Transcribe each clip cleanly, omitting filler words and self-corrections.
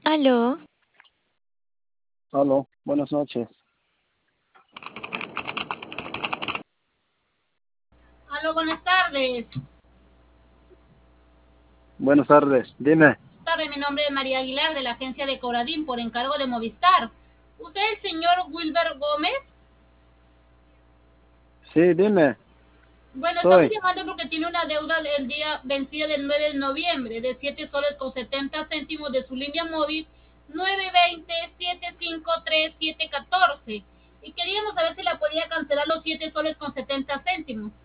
Aló, Aló, buenas noches. Aló, buenas tardes. Buenas tardes, dime. Tarde, mi nombre es María Aguilar de la agencia de Coradín por encargo de Movistar. ¿Usted es el señor Wilber Gómez? Sí, dime, Bueno, estamos soy. llamando porque tiene una deuda del día vencida del 9 de noviembre de 7 soles con 70 céntimos de su línea móvil 920-753-714. Y queríamos saber si la podía cancelar los 7 soles con 70 céntimos.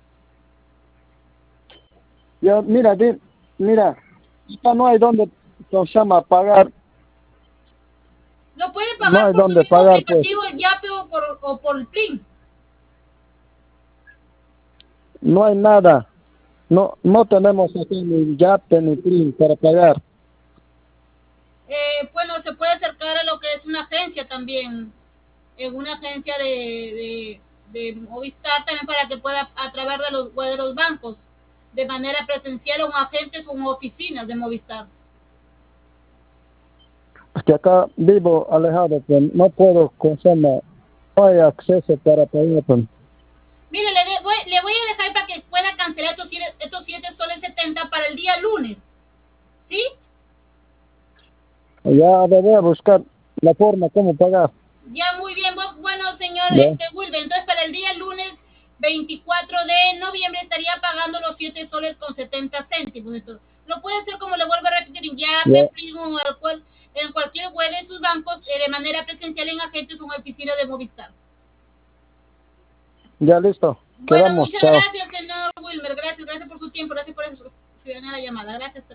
Yo, mira, mira, ya no hay donde, se llama, pagar, Lo puede no pagar hay por su donde mismo pagar, pues. aplicativo, el Yape o por el PLIN. No hay nada. No tenemos aquí ni Yape ni PRIN para pagar. Bueno, se puede acercar a lo que es una agencia también, en una agencia de Movistar también para que pueda a través de los bancos, de manera presencial o en agentes o en oficinas de Movistar. Es que acá vivo alejado, pues no puedo, no hay acceso para pagar, pues. Mire, le voy a dejar para que pueda cancelar estos 7 soles 70 para el día lunes. ¿Sí? Ya debería buscar la forma como pagar. Ya, muy bien. Bueno, señor ¿Ya? Wilber, entonces para el día lunes 24 de noviembre estaría pagando los 7 soles con 70 céntimos. Entonces, lo puede hacer como le vuelvo a repetir en Ya, Yape, Primo, en cualquier web de sus bancos, de manera presencial en agentes o en oficina de Movistar. ya listo. Bueno, Quedamos, muchas chao. gracias, señor Wilmer. Gracias por su tiempo. Gracias por su la llamada. Gracias.